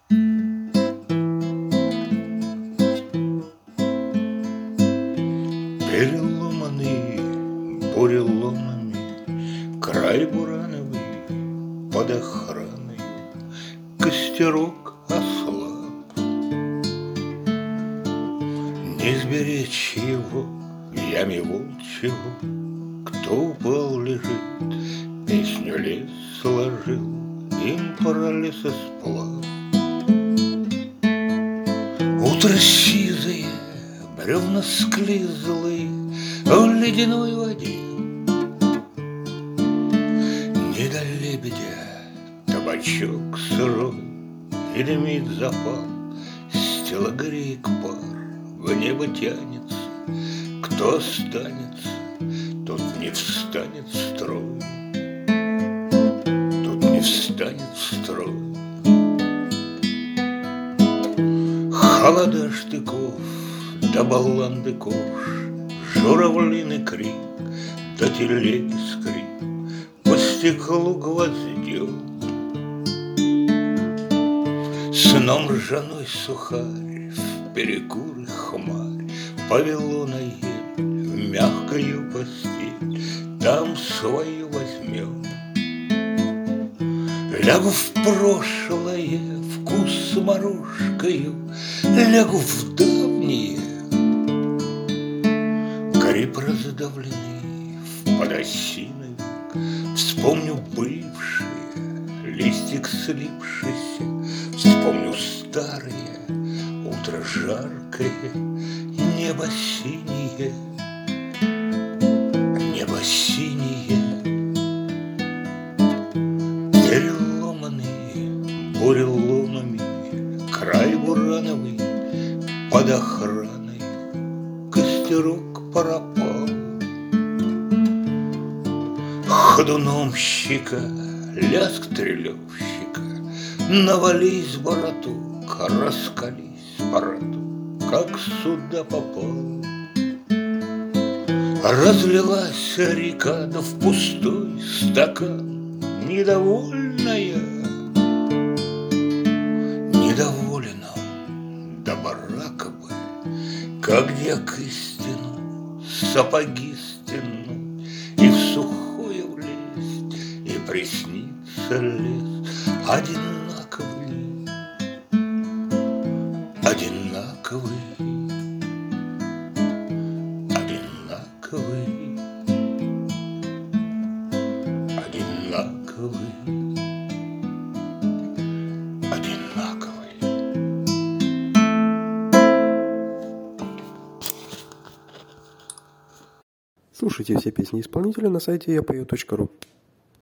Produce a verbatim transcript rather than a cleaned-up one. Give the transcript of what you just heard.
Переломанный буреломами, край бурановый под охраной, костерок ослаб. Не сберечь его в яме волчьего, кто упал, лежит, песню лес сложил, им пора лесосплав. Утро сизое, бревна склизлые в ледяной воде. Не до лебедя табачок сырой, и дымит запал, с тела греек пар в небо тянется. Кто останется, тот не встанет в строй, тот не встанет в строй. Холода штыков да балланды кош, журавлиный крик да телеги скрип, по стеклу гвоздем. Сном ржаной сухарь в перекур и хмарь повело на ель в мягкую постель, там свою возьмем. Лягу в прошлое вкус морожкою, лягу в давние гриб раздавленный в подосиновик, вспомню бывшие, листик слипшийся, вспомню старые, утро жаркое, небо синее, небо синее. Переломанные буреломами, край бурановый под охраной, костерок пропал. Ходуном щека, лязг трелевщика, навались бороток, раскались бороток, как сюда попал. Разлилась река, да в пустой стакан, недовольная, недоволен он до барака бы, как где к истину сапоги стянуть и в сухое влезть, и приснится лес одинаковый, одинаковый, одинаковый, одинаковый, одинаковый. Слушайте все песни исполнителя на сайте я пою точка ру.